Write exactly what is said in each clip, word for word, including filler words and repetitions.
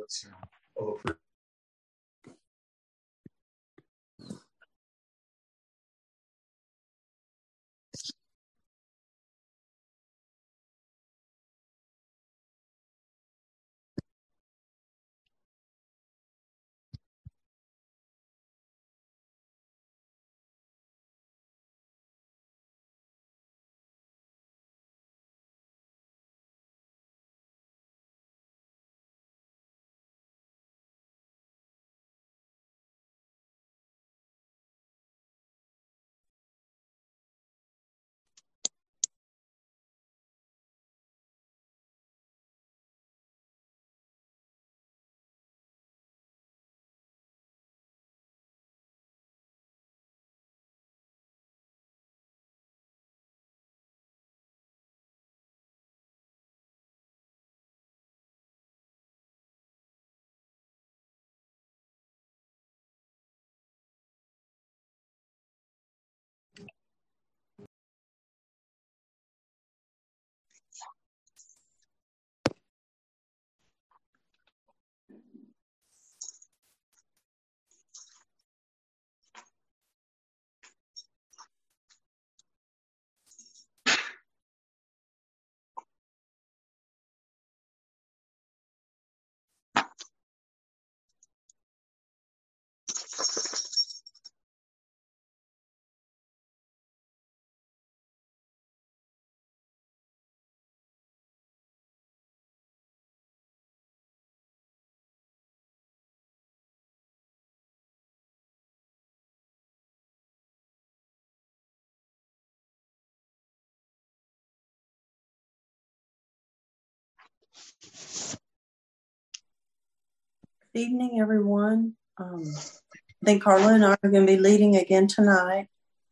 Good evening, everyone. Um, I think Carla and I are going to be leading again tonight.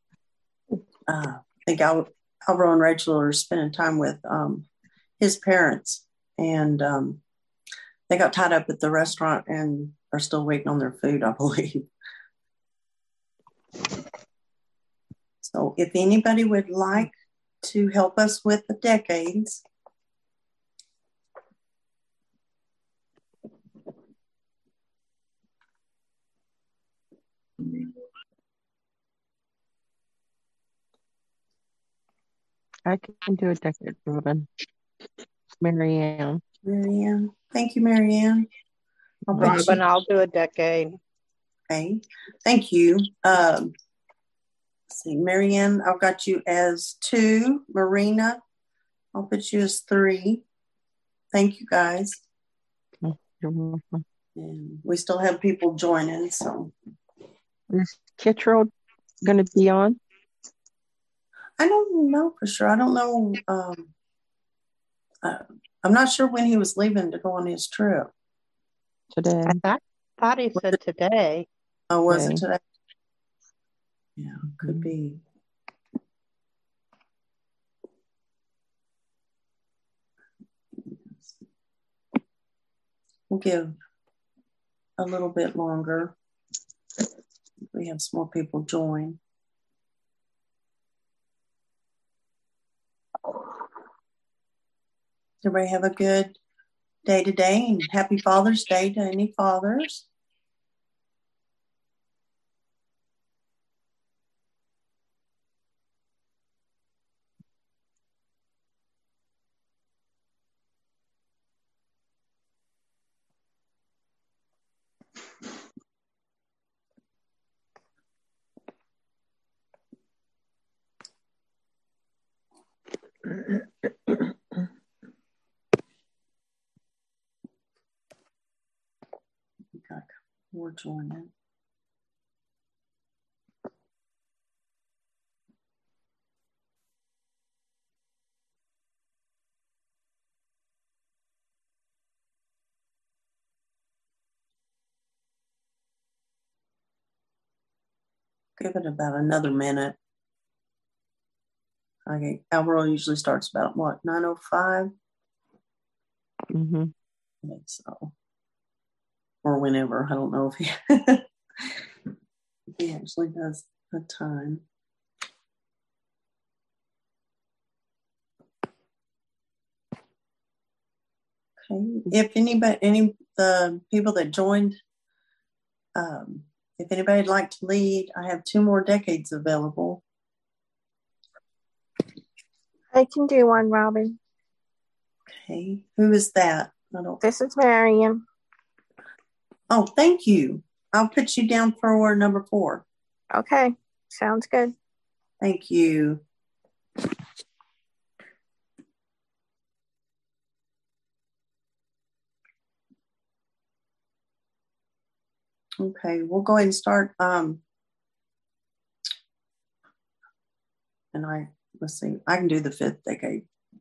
Uh, I think Al- Alvaro and Rachel are spending time with um, his parents, and um, they got tied up at the restaurant and are still waiting on their food, I believe. So if anybody would like to help us with the decades, I can do a decade, Robin. Marianne. Marianne. Thank you, Marianne. I'll Robin, you... I'll do a decade. Okay. Thank you. Um, let's see, Marianne, I've got you as two. Marina, I'll put you as three. Thank you, guys. You're welcome. And we still have people joining, so. Is Kittrell going to be on? I don't know for sure. I don't know. Um, uh, I'm not sure when he was leaving to go on his trip. Today. I thought, thought he said today. Oh, was today. it today? Yeah, could be. We'll give a little bit longer. We have some more people join. Everybody have a good day today, and happy Father's Day to any fathers. Got more joining. Give it about another minute. Okay, Alvaro usually starts about what, nine oh five? Mm-hmm. I think so. Or whenever. I don't know if he, if he actually does a time. Okay. If anybody, any the people that joined, um, if anybody'd like to lead, I have two more decades available. I can do one, Robin. Okay. Who is that? I don't. This is Marion. Oh, thank you. I'll put you down for number four. Okay. Sounds good. Thank you. Okay, we'll go ahead and start. Um, and I, let's see, I can do the fifth decade.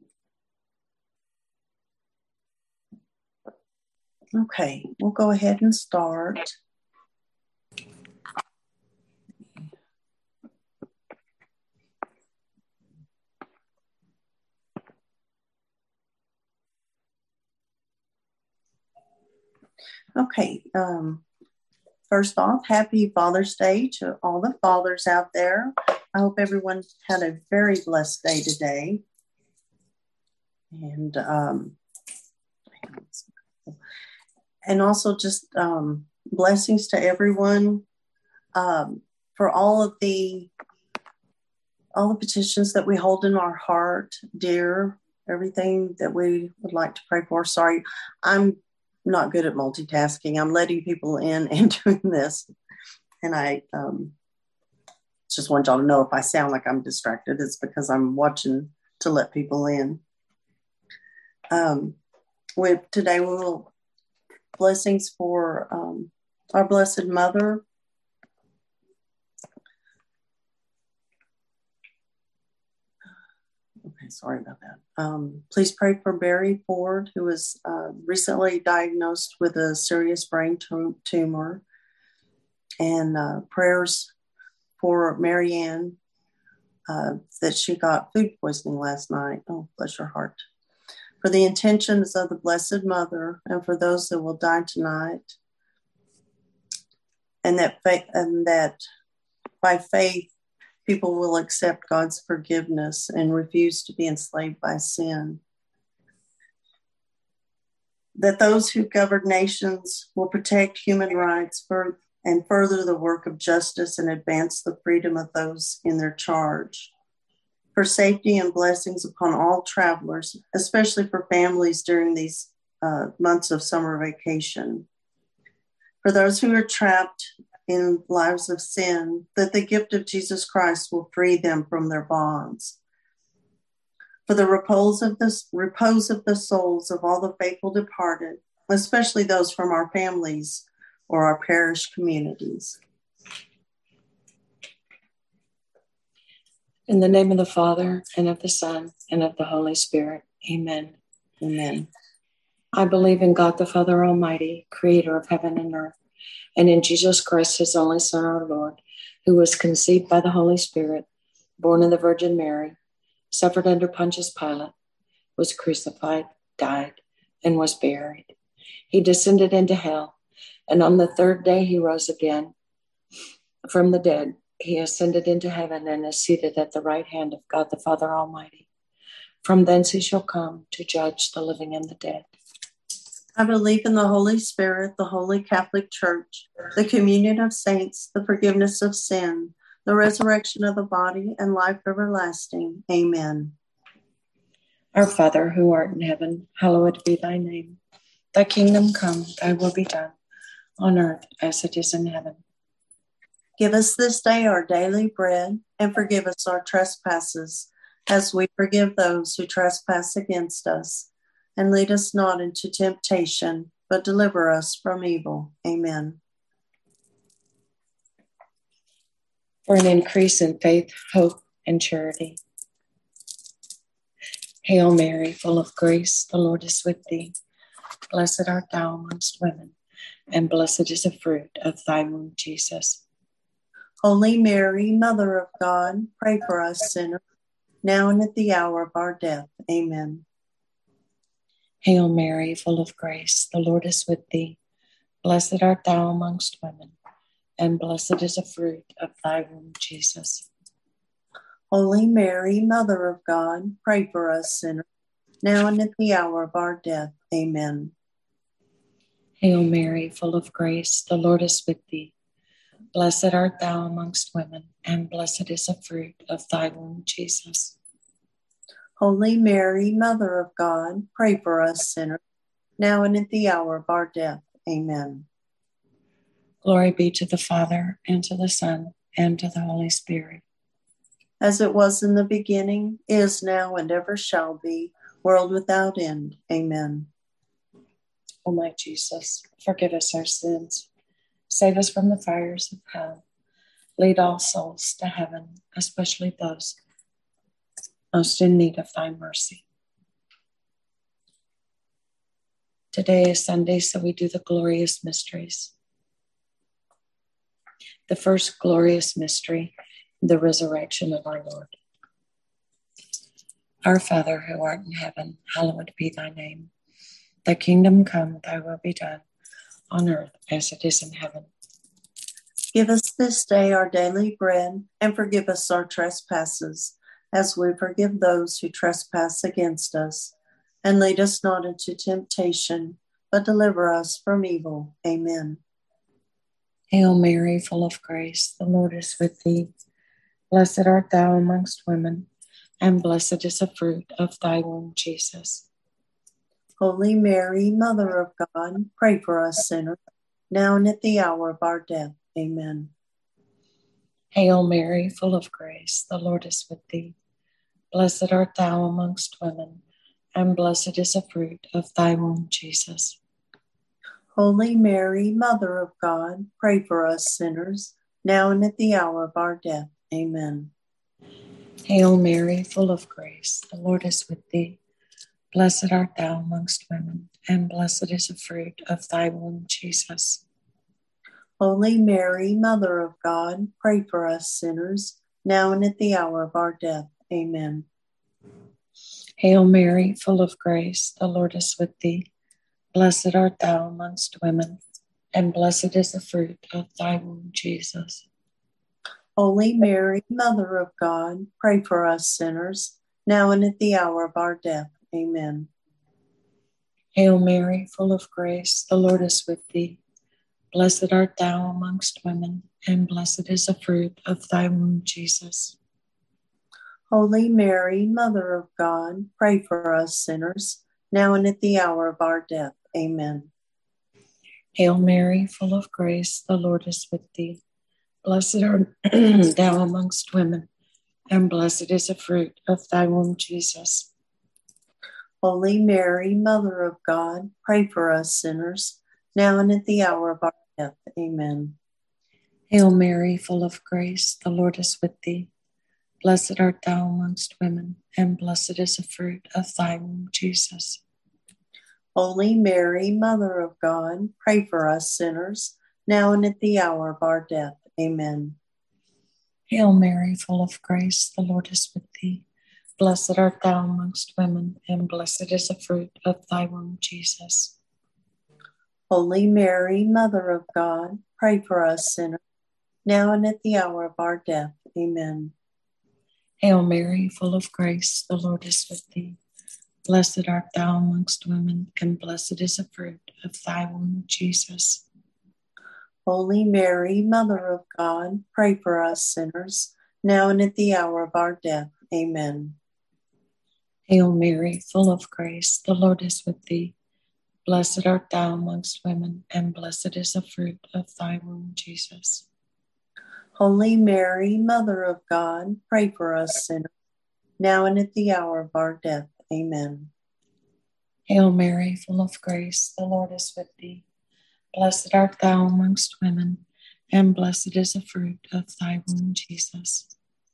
Okay, we'll go ahead and start. Okay, um, first off, happy Father's Day to all the fathers out there. I hope everyone had a very blessed day today. And um, and also just um, blessings to everyone um, for all of the all the petitions that we hold in our heart, dear, everything that we would like to pray for. Sorry, I'm not good at multitasking. I'm letting people in and doing this. And I um, just want y'all to know if I sound like I'm distracted, it's because I'm watching to let people in. Um, with today, we will blessings for um, our Blessed Mother. Okay, sorry about that. Um, please pray for Barry Ford, who was uh, recently diagnosed with a serious brain tum- tumor. And uh, prayers for Marianne, uh, that she got food poisoning last night. Oh, bless her heart. For the intentions of the Blessed Mother and for those that will die tonight. And that, fa- and that by faith, people will accept God's forgiveness and refuse to be enslaved by sin. That those who govern nations will protect human rights for, and further the work of justice and advance the freedom of those in their charge. For safety and blessings upon all travelers, especially for families during these uh, months of summer vacation. For those who are trapped in lives of sin, that the gift of Jesus Christ will free them from their bonds. For the repose of the, repose of the souls of all the faithful departed, especially those from our families or our parish communities. In the name of the Father, and of the Son, and of the Holy Spirit. Amen. Amen. I believe in God the Father Almighty, creator of heaven and earth, and in Jesus Christ, his only Son, our Lord, who was conceived by the Holy Spirit, born of the Virgin Mary, suffered under Pontius Pilate, was crucified, died, and was buried. He descended into hell, and on the third day he rose again from the dead. He ascended into heaven and is seated at the right hand of God the Father Almighty. From thence he shall come to judge the living and the dead. I believe in the Holy Spirit, the Holy Catholic Church, the communion of saints, the forgiveness of sin, the resurrection of the body, and life everlasting. Amen. Our Father, who art in heaven, hallowed be thy name. Thy kingdom come, thy will be done, on earth as it is in heaven. Give us this day our daily bread, and forgive us our trespasses, as we forgive those who trespass against us. And lead us not into temptation, but deliver us from evil. Amen. For an increase in faith, hope, and charity. Hail Mary, full of grace, the Lord is with thee. Blessed art thou amongst women, and blessed is the fruit of thy womb, Jesus. Holy Mary, Mother of God, pray for us sinners, now and at the hour of our death. Amen. Hail Mary, full of grace, the Lord is with thee. Blessed art thou amongst women, and blessed is the fruit of thy womb, Jesus. Holy Mary, Mother of God, pray for us sinners, now and at the hour of our death. Amen. Hail Mary, full of grace, the Lord is with thee. Blessed art thou amongst women, and blessed is the fruit of thy womb, Jesus. Holy Mary, Mother of God, pray for us sinners, now and at the hour of our death. Amen. Glory be to the Father, and to the Son, and to the Holy Spirit. As it was in the beginning, is now, and ever shall be, world without end. Amen. O my Jesus, forgive us our sins. Save us from the fires of hell. Lead all souls to heaven, especially those most in need of thy mercy. Today is Sunday, so we do the glorious mysteries. The first glorious mystery, the resurrection of our Lord. Our Father, who art in heaven, hallowed be thy name. Thy kingdom come, thy will be done, on earth as it is in heaven. Give us this day our daily bread, and forgive us our trespasses, as we forgive those who trespass against us. And lead us not into temptation, but deliver us from evil. Amen. Hail Mary, full of grace, the Lord is with thee. Blessed art thou amongst women, and blessed is the fruit of thy womb, Jesus. Holy Mary, Mother of God, pray for us sinners, now and at the hour of our death. Amen. Hail Mary, full of grace, the Lord is with thee. Blessed art thou amongst women, and blessed is the fruit of thy womb, Jesus. Holy Mary, Mother of God, pray for us sinners, now and at the hour of our death. Amen. Hail Mary, full of grace, the Lord is with thee. Blessed art thou amongst women, and blessed is the fruit of thy womb, Jesus. Holy Mary, Mother of God, pray for us sinners, now and at the hour of our death. Amen. Hail Mary, full of grace, the Lord is with thee. Blessed art thou amongst women, and blessed is the fruit of thy womb, Jesus. Holy Mary, Mother of God, pray for us sinners, now and at the hour of our death. Amen. Hail Mary, full of grace, the Lord is with thee. Blessed art thou amongst women, and blessed is the fruit of thy womb, Jesus. Holy Mary, Mother of God, pray for us sinners, now and at the hour of our death. Amen. Hail Mary, full of grace, the Lord is with thee. Blessed art thou amongst women, and blessed is the fruit of thy womb, Jesus. Holy Mary, Mother of God, pray for us sinners, now and at the hour of our death. Amen. Hail Mary, full of grace, the Lord is with thee. Blessed art thou amongst women, and blessed is the fruit of thy womb, Jesus. Holy Mary, Mother of God, pray for us sinners, now and at the hour of our death. Amen. Hail Mary, full of grace, the Lord is with thee. Blessed art thou amongst women, and blessed is the fruit of thy womb, Jesus. Holy Mary, Mother of God, pray for us sinners, now and at the hour of our death. Amen. Hail Mary, full of grace, the Lord is with thee. Blessed art thou amongst women, and blessed is the fruit of thy womb, Jesus. Holy Mary, Mother of God, pray for us sinners, now and at the hour of our death. Amen. Hail Mary, full of grace, the Lord is with thee. Blessed art thou amongst women, and blessed is the fruit of thy womb, Jesus. Holy Mary, Mother of God, pray for us sinners, now and at the hour of our death. Amen. Hail Mary, full of grace, the Lord is with thee. Blessed art thou amongst women, and blessed is the fruit of thy womb, Jesus.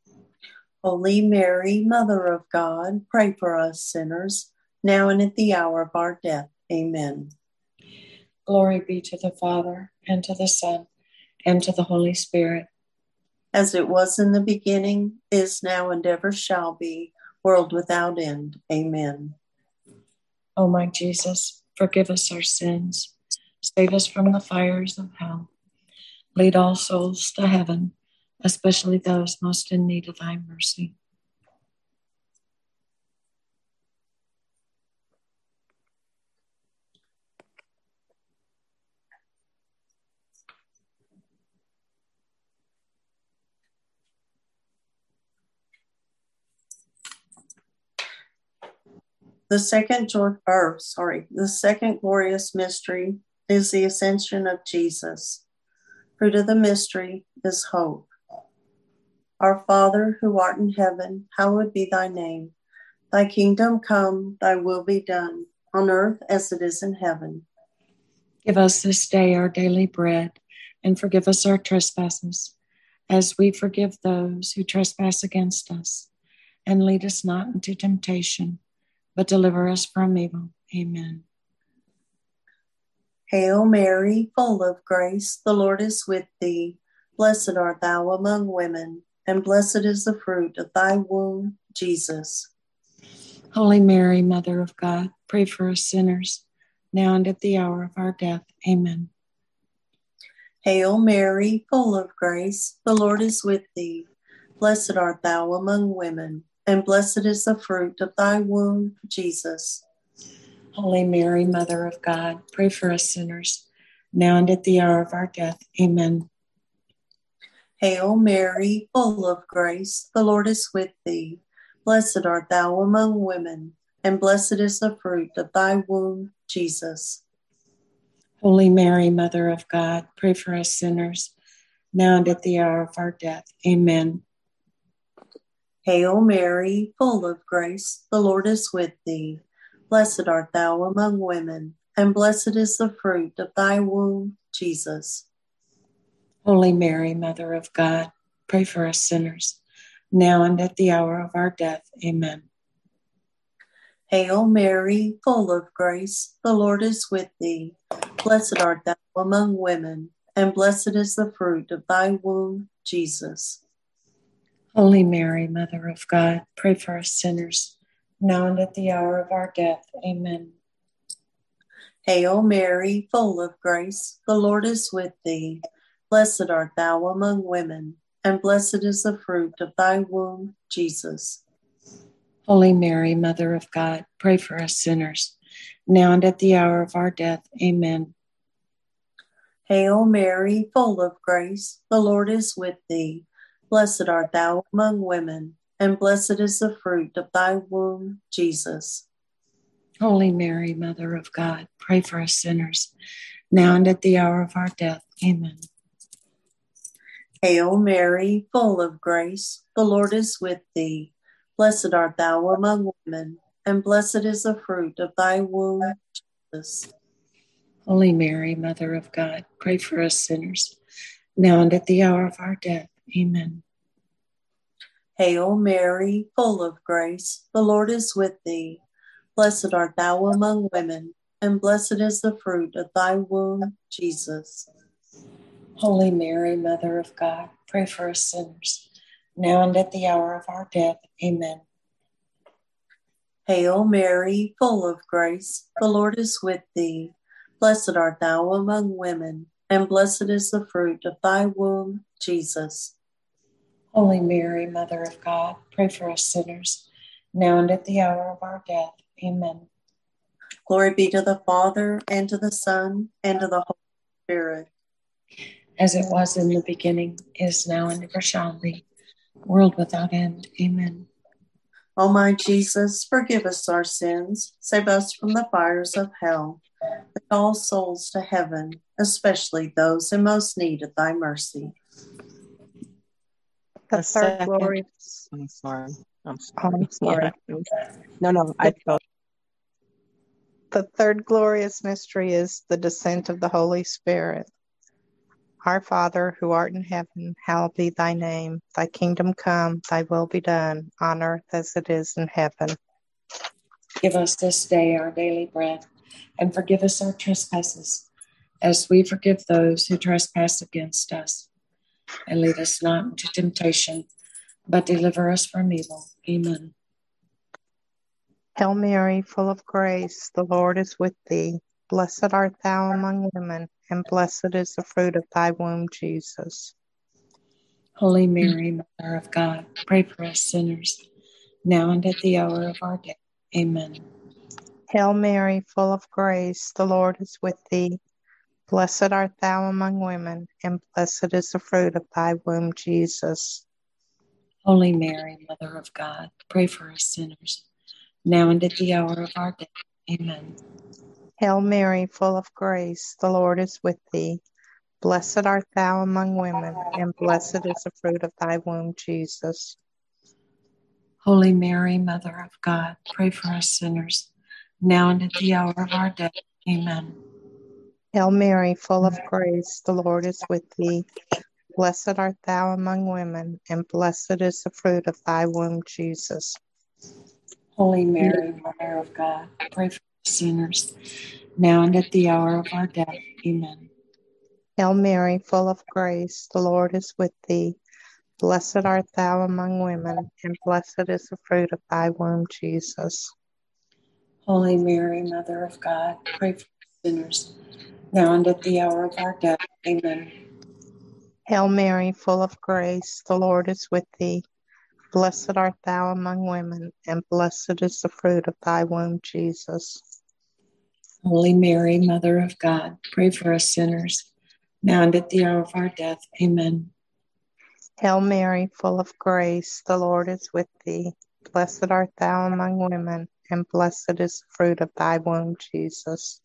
Holy Mary, Mother of God, pray for us sinners, now and at the hour of our death. Amen. Glory be to the Father, and to the Son, and to the Holy Spirit. As it was in the beginning, is now, and ever shall be, world without end. Amen. O my Jesus, forgive us our sins. Save us from the fires of hell. Lead all souls to heaven, especially those most in need of thy mercy. The second joy, or sorry, the second glorious mystery is the ascension of Jesus. Fruit of the mystery is hope. Our Father, who art in heaven, hallowed be thy name. Thy kingdom come, thy will be done, on earth as it is in heaven. Give us this day our daily bread, and forgive us our trespasses, as we forgive those who trespass against us. And lead us not into temptation, but deliver us from evil. Amen. Hail Mary, full of grace, the Lord is with thee. Blessed art thou among women, and blessed is the fruit of thy womb, Jesus. Holy Mary, Mother of God, pray for us sinners, now and at the hour of our death. Amen. Hail Mary, full of grace, the Lord is with thee. Blessed art thou among women, and blessed is the fruit of thy womb, Jesus. Holy Mary, Mother of God, pray for us sinners, now and at the hour of our death. Amen. Hail Mary, full of grace, the Lord is with thee. Blessed art thou among women, and blessed is the fruit of thy womb, Jesus. Holy Mary, Mother of God, pray for us sinners, now and at the hour of our death. Amen. Hail Mary, full of grace, the Lord is with thee. Blessed art thou among women, and blessed is the fruit of thy womb, Jesus. Holy Mary, Mother of God, pray for us sinners, now and at the hour of our death. Amen. Hail Mary, full of grace, the Lord is with thee. Blessed art thou among women, and blessed is the fruit of thy womb, Jesus. Holy Mary, Mother of God, pray for us sinners, now and at the hour of our death. Amen. Hail Mary, full of grace, the Lord is with thee. Blessed art thou among women, and blessed is the fruit of thy womb, Jesus. Holy Mary, Mother of God, pray for us sinners, now and at the hour of our death. Amen. Hail Mary, full of grace, the Lord is with thee. Blessed art thou among women, and blessed is the fruit of thy womb, Jesus. Holy Mary, Mother of God, pray for us sinners, now and at the hour of our death. Amen. Hail Mary, full of grace, the Lord is with thee. Blessed art thou among women, and blessed is the fruit of thy womb, Jesus. Holy Mary, Mother of God, pray for us sinners, now and at the hour of our death. Amen. Hail Mary, full of grace, the Lord is with thee. Blessed art thou among women, and blessed is the fruit of thy womb, Jesus. Holy Mary, Mother of God, pray for us sinners, now and at the hour of our death. Amen. Hail Mary, full of grace, the Lord is with thee. Blessed art thou among women, and blessed is the fruit of thy womb, Jesus. Holy Mary, Mother of God, pray for us sinners, now and at the hour of our death. Amen. Glory be to the Father, and to the Son, and to the Holy Spirit. As it was in the beginning, is now, and ever shall be, world without end. Amen. O my Jesus, forgive us our sins, save us from the fires of hell, lead all souls to heaven, especially those in most need of thy mercy. The A third second. glorious. I'm sorry. I'm Oh, sorry. I'm sorry. Yeah. No, no, I felt. The third glorious mystery is the descent of the Holy Spirit. Our Father, who art in heaven, hallowed be thy name. Thy kingdom come, thy will be done, on earth as it is in heaven. Give us this day our daily bread, and forgive us our trespasses, as we forgive those who trespass against us. And lead us not into temptation, but deliver us from evil. Amen. Hail Mary, full of grace, the Lord is with thee. Blessed art thou among women, and blessed is the fruit of thy womb, Jesus. Holy Mary, Mother of God, pray for us sinners, now and at the hour of our death. Amen. Hail Mary, full of grace, the Lord is with thee. Blessed art thou among women, and blessed is the fruit of thy womb, Jesus. Holy Mary, Mother of God, pray for us sinners, now and at the hour of our death. Amen. Hail Mary, full of grace, the Lord is with thee. Blessed art thou among women, and blessed is the fruit of thy womb, Jesus. Holy Mary, Mother of God, pray for us sinners, now and at the hour of our death. Amen. Hail Mary, full of grace, the Lord is with thee. Blessed art thou among women, and blessed is the fruit of thy womb, Jesus. Holy Mary, Mother of God, pray for us sinners, now and at the hour of our death. Amen. Hail Mary, full of grace, the Lord is with thee. Blessed art thou among women, and blessed is the fruit of thy womb, Jesus. Holy Mary, Mother of God, pray for us sinners, now and at the hour of our death. Amen. Hail Mary, full of grace, the Lord is with thee. Blessed art thou among women, and blessed is the fruit of thy womb, Jesus. Holy Mary, Mother of God, pray for us sinners, now and at the hour of our death. Amen. Hail Mary, full of grace, the Lord is with thee. Blessed art thou among women, and blessed is the fruit of thy womb, Jesus.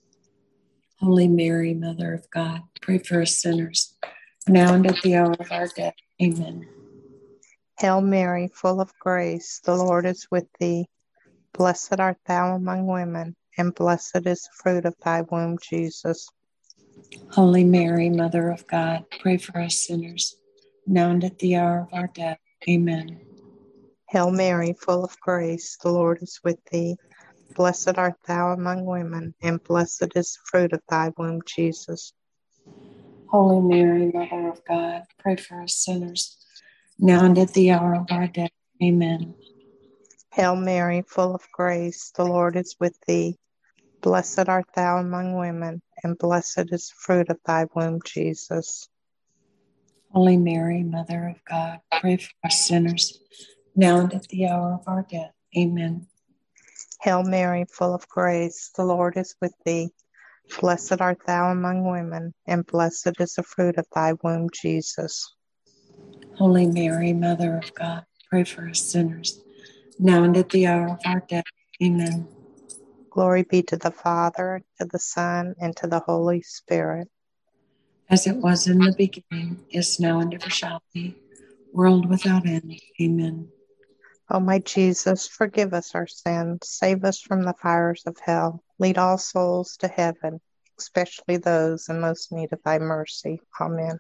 Holy Mary, Mother of God, pray for us sinners, now and at the hour of our death. Amen. Hail Mary, full of grace, the Lord is with thee. Blessed art thou among women, and blessed is the fruit of thy womb, Jesus. Holy Mary, Mother of God, pray for us sinners, now and at the hour of our death. Amen. Hail Mary, full of grace, the Lord is with thee. Blessed art thou among women, and blessed is the fruit of thy womb, Jesus. Holy Mary, Mother of God, pray for us sinners, now and at the hour of our death. Amen. Hail Mary, full of grace, the Lord is with thee. Blessed art thou among women, and blessed is the fruit of thy womb, Jesus. Holy Mary, Mother of God, pray for us sinners, now and at the hour of our death. Amen. Hail Mary, full of grace, the Lord is with thee. Blessed art thou among women, and blessed is the fruit of thy womb, Jesus. Holy Mary, Mother of God, pray for us sinners, now and at the hour of our death. Amen. Glory be to the Father, to the Son, and to the Holy Spirit. As it was in the beginning, is now, and ever shall be, world without end. Amen. O my Jesus, forgive us our sins, save us from the fires of hell, lead all souls to heaven, especially those in most need of thy mercy. Amen.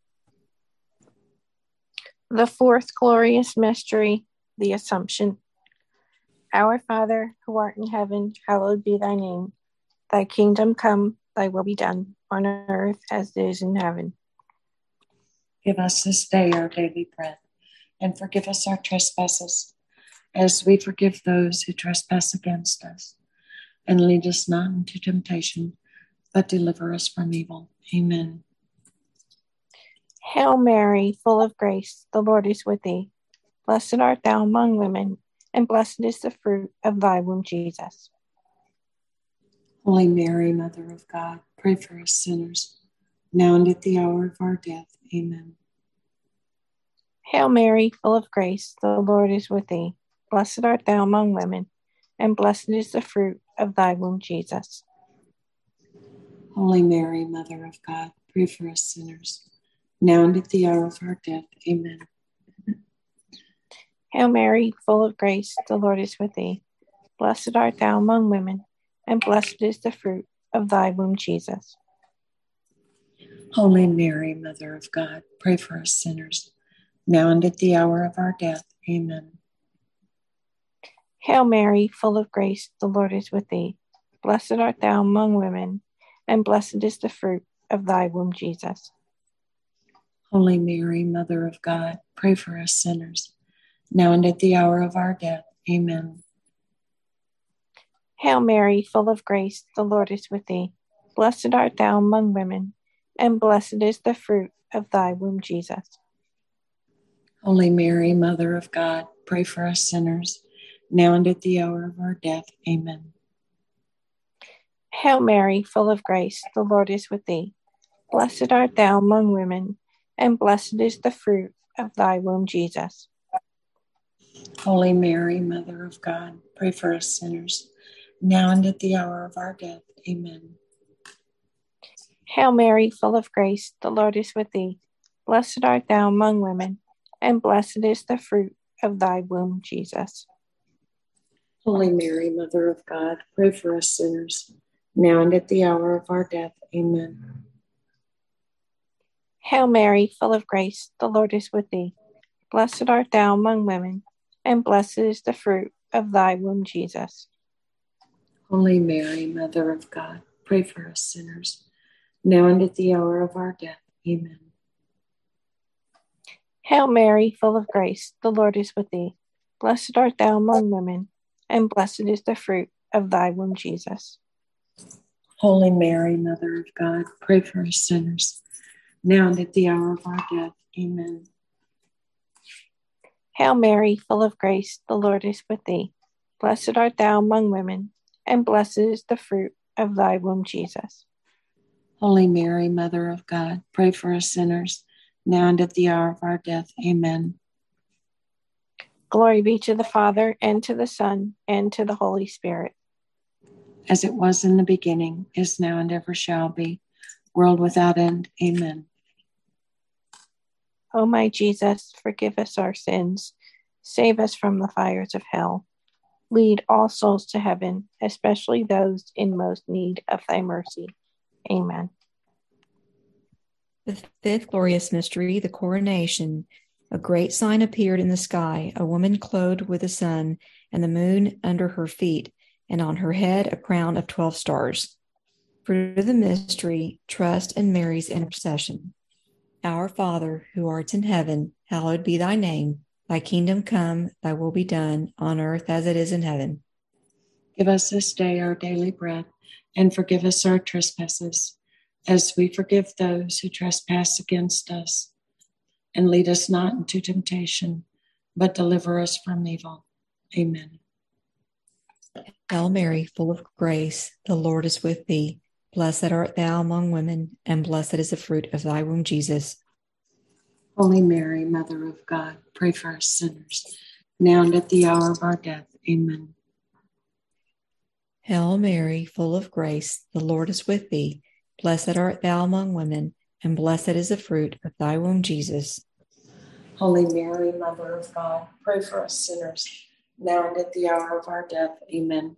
The fourth glorious mystery, the Assumption. Our Father, who art in heaven, hallowed be thy name. Thy kingdom come, thy will be done, on earth as it is in heaven. Give us this day our daily bread, and forgive us our trespasses, as we forgive those who trespass against us. And lead us not into temptation, but deliver us from evil. Amen. Hail Mary, full of grace, the Lord is with thee. Blessed art thou among women, and blessed is the fruit of thy womb, Jesus. Holy Mary, Mother of God, pray for us sinners, now and at the hour of our death. Amen. Hail Mary, full of grace, the Lord is with thee. Blessed art thou among women, and blessed is the fruit of thy womb, Jesus. Holy Mary, Mother of God, pray for us sinners, now and at the hour of our death. Amen. Hail Mary, full of grace, the Lord is with thee. Blessed art thou among women, and blessed is the fruit of thy womb, Jesus. Holy Mary, Mother of God, pray for us sinners, now and at the hour of our death. Amen. Hail Mary, full of grace, the Lord is with thee. Blessed art thou among women, and blessed is the fruit of thy womb, Jesus. Holy Mary, Mother of God, pray for us sinners, now and at the hour of our death. Amen. Hail Mary, full of grace, the Lord is with thee. Blessed art thou among women, and blessed is the fruit of thy womb, Jesus. Holy Mary, Mother of God, pray for us sinners, now and at the hour of our death. Amen. Hail Mary, full of grace, the Lord is with thee. Blessed art thou among women, and blessed is the fruit of thy womb, Jesus. Holy Mary, Mother of God, pray for us sinners, now and at the hour of our death. Amen. Hail Mary, full of grace, the Lord is with thee. Blessed art thou among women, and blessed is the fruit of thy womb, Jesus. Holy Mary, Mother of God, pray for us sinners, now and at the hour of our death. Amen. Hail Mary, full of grace, the Lord is with thee. Blessed art thou among women, and blessed is the fruit of thy womb, Jesus. Holy Mary, Mother of God, pray for us sinners, now and at the hour of our death. Amen. Hail Mary, full of grace, the Lord is with thee. Blessed art thou among women, and blessed is the fruit of thy womb, Jesus. Holy Mary, Mother of God, pray for us sinners, now and at the hour of our death. Amen. Hail Mary, full of grace, the Lord is with thee. Blessed art thou among women, and blessed is the fruit of thy womb, Jesus. Holy Mary, Mother of God, pray for us sinners, now and at the hour of our death. Amen. Glory be to the Father, and to the Son, and to the Holy Spirit. As it was in the beginning, is now, and ever shall be, world without end. Amen. O my Jesus, forgive us our sins, save us from the fires of hell. Lead all souls to heaven, especially those in most need of thy mercy. Amen. The fifth glorious mystery, the coronation. A great sign appeared in the sky, a woman clothed with the sun and the moon under her feet, and on her head a crown of twelve stars. Fruit of the mystery, trust in Mary's intercession. Our Father, who art in heaven, hallowed be thy name. Thy kingdom come, thy will be done, on earth as it is in heaven. Give us this day our daily bread, and forgive us our trespasses, as we forgive those who trespass against us. And lead us not into temptation, but deliver us from evil. Amen. Hail Mary, full of grace, the Lord is with thee. Blessed art thou among women, and blessed is the fruit of thy womb, Jesus. Holy Mary, Mother of God, pray for us sinners, now and at the hour of our death. Amen. Hail Mary, full of grace, the Lord is with thee. Blessed art thou among women, and blessed is the fruit of thy womb, Jesus. Holy Mary, Mother of God, pray for us sinners, now and at the hour of our death. Amen.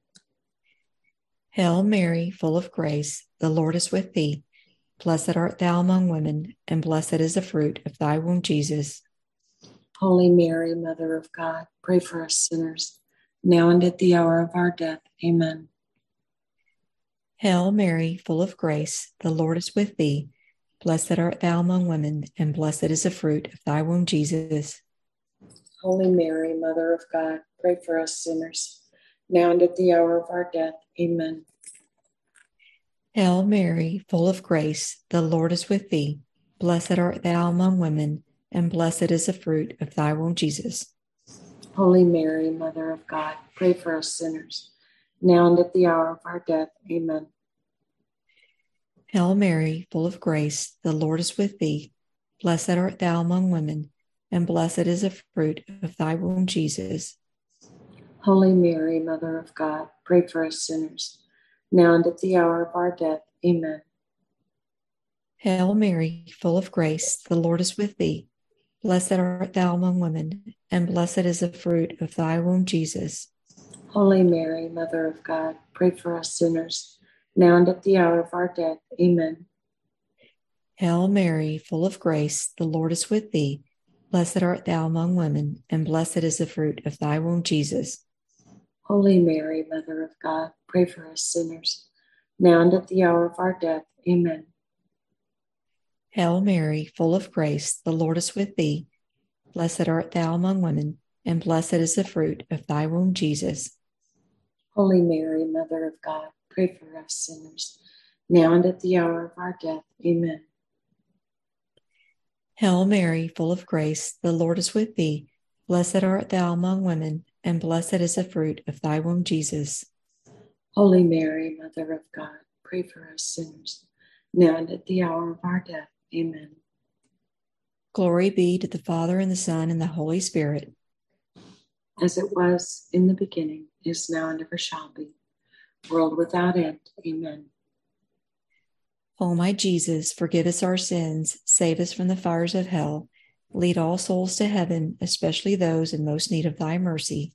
Hail Mary, full of grace, the Lord is with thee. Blessed art thou among women, and blessed is the fruit of thy womb, Jesus. Holy Mary, Mother of God, pray for us sinners, now and at the hour of our death. Amen. Hail Mary, full of grace, the Lord is with thee. Blessed art thou among women, and blessed is the fruit of thy womb, Jesus. Holy Mary, Mother of God, pray for us sinners, now and at the hour of our death. Amen. Hail Mary, full of grace, the Lord is with thee. Blessed art thou among women, and blessed is the fruit of thy womb, Jesus. Holy Mary, Mother of God, pray for us sinners, now and at the hour of our death. Amen. Hail Mary, full of grace, the Lord is with thee. Blessed art thou among women, and blessed is the fruit of thy womb, Jesus. Holy Mary, Mother of God, pray for us sinners, now and at the hour of our death. Amen. Hail Mary, full of grace, the Lord is with thee. Blessed art thou among women, and blessed is the fruit of thy womb, Jesus. Holy Mary, Mother of God, pray for us sinners, now and at the hour of our death. Amen. Hail Mary, full of grace, the Lord is with thee. Blessed art thou among women, and blessed is the fruit of thy womb, Jesus. Holy Mary, Mother of God, pray for us sinners, now and at the hour of our death. Amen. Hail Mary, full of grace, the Lord is with thee. Blessed art thou among women, and blessed is the fruit of thy womb, Jesus. Holy Mary, Mother of God, pray for us sinners, now and at the hour of our death. Amen. Hail Mary, full of grace, the Lord is with thee. Blessed art thou among women, and blessed is the fruit of thy womb, Jesus. Holy Mary, Mother of God, pray for us sinners, now and at the hour of our death. Amen. Glory be to the Father, and the Son, and the Holy Spirit. as it was in the beginning, is now, and ever shall be, world without end. Amen. O my Jesus, forgive us our sins, save us from the fires of hell, lead all souls to heaven, especially those in most need of thy mercy.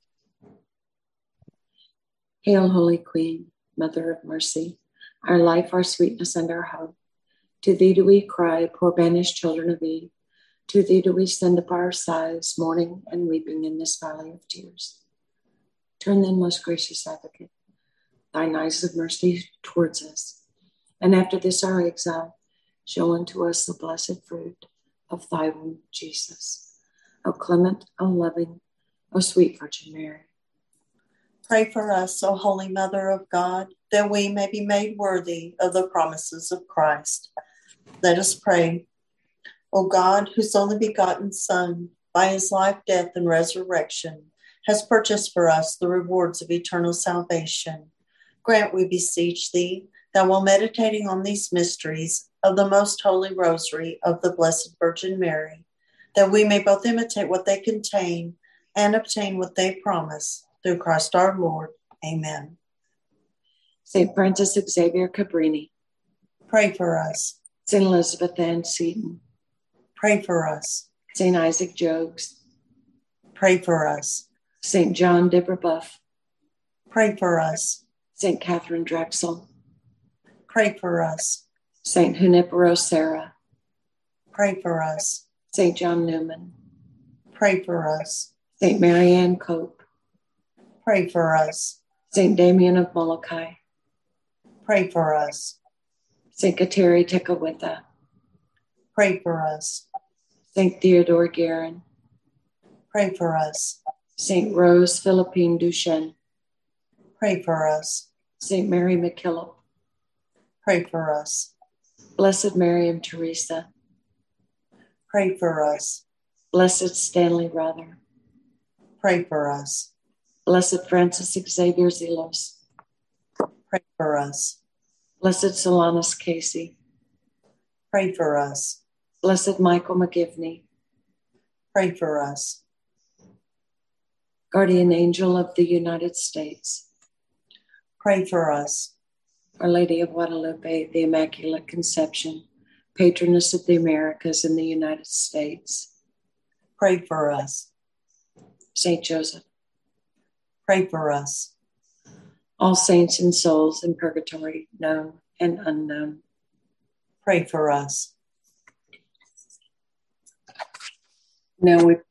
Hail, Holy Queen, Mother of Mercy, our life, our sweetness, and our hope. To thee do we cry, poor banished children of Eve. To thee do we send up our sighs, mourning and weeping in this valley of tears. Turn then, most gracious Advocate, thine eyes of mercy towards us, and after this our exile, show unto us the blessed fruit of thy womb, Jesus. O clement, O loving, O sweet Virgin Mary. Pray for us, O Holy Mother of God, that we may be made worthy of the promises of Christ. Let us pray. O God, whose only begotten Son, by his life, death, and resurrection, has purchased for us the rewards of eternal salvation, grant, we beseech thee, that while meditating on these mysteries of the most holy rosary of the Blessed Virgin Mary, that we may both imitate what they contain and obtain what they promise, through Christ our Lord. Amen. Saint Francis Xavier Cabrini. Pray for us. Saint Elizabeth Ann Seton. Pray for us. Saint Isaac Jogues. Pray for us. Saint John de Brebeuf. Pray for us. Saint Catherine Drexel. Pray for us. Saint Junipero Serra. Pray for us. Saint John Newman. Pray for us. Saint Marianne Cope. Pray for us. Saint Damien of Molokai. Pray for us. Saint Kateri Tekakwitha. Pray for us. Saint Theodore Guerin. Pray for us. Saint Rose Philippine Duchesne. Pray for us. Saint Mary MacKillop. Pray for us. Blessed Miriam Teresa. Pray for us. Blessed Stanley Rother. Pray for us. Blessed Francis Xavier Zelos. Pray for us. Blessed Solanus Casey. Pray for us. Blessed Michael McGivney. Pray for us. Guardian Angel of the United States. Pray for us. Our Lady of Guadalupe, the Immaculate Conception, patroness of the Americas and the United States. Pray for us. Saint Joseph. Pray for us. All saints and souls in purgatory, known and unknown. Pray for us. Now we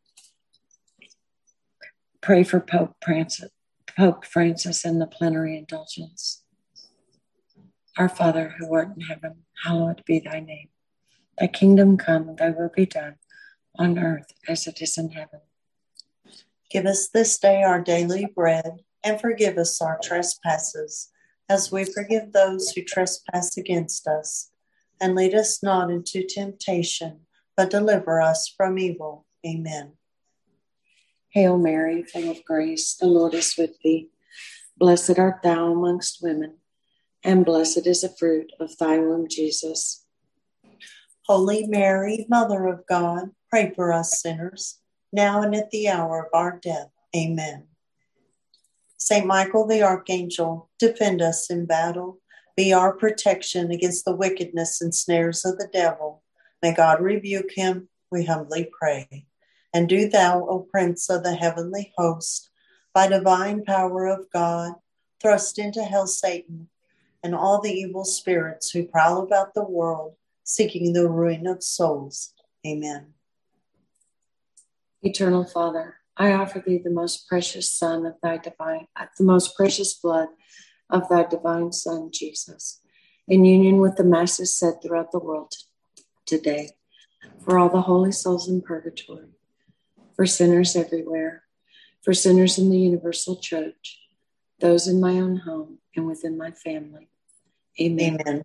pray for Pope Francis, Pope Francis and the plenary indulgence. Our Father, who art in heaven, hallowed be thy name. Thy kingdom come, thy will be done, on earth as it is in heaven. Give us this day our daily bread, and forgive us our trespasses, as we forgive those who trespass against us. And lead us not into temptation, but deliver us from evil. Amen. Hail Mary, full of grace, the Lord is with thee. Blessed art thou amongst women, and blessed is the fruit of thy womb, Jesus. Holy Mary, Mother of God, pray for us sinners, now and at the hour of our death. Amen. Saint Michael the Archangel, defend us in battle. Be our protection against the wickedness and snares of the devil. May God rebuke him, we humbly pray. And do thou, O Prince of the heavenly host, by divine power of God, thrust into hell Satan and all the evil spirits who prowl about the world, seeking the ruin of souls. Amen. Eternal Father, I offer thee the most precious Son of thy divine, the most precious blood of thy divine Son, Jesus, in union with the masses said throughout the world today, for all the holy souls in purgatory, for sinners everywhere, for sinners in the universal church, those in my own home and within my family. Amen. Amen.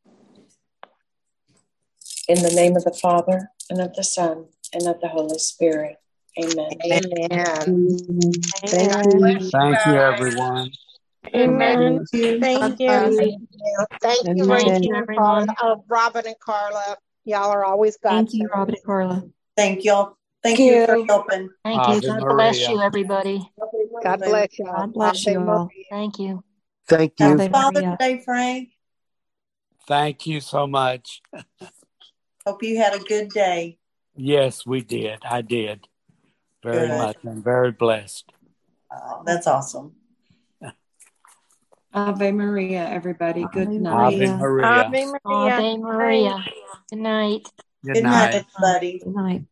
In the name of the Father, and of the Son, and of the Holy Spirit. Amen. Amen. Thank you. Thank you, everyone. Amen. Thank you. Thank you, Amen. Rachel and Carla. Oh, Robin and Carla. Y'all are always God. Thank you, Robin and Carla. Thank y'all Thank Thank you for you. helping. Thank you. Ave God bless Maria. you, everybody. God bless y'all. God bless Ave you all. Maria. Thank you. Thank you. Happy Ave Father's Maria. Day, Frank. Thank you so much. Hope you had a good day. Yes, we did. I did. Very Good. much. I'm very blessed. Oh, that's awesome. Ave Maria, everybody. Good Ave night. Ave Maria. Maria. Ave Maria. Ave Maria. Good night. Good Good night, night. everybody. Good night.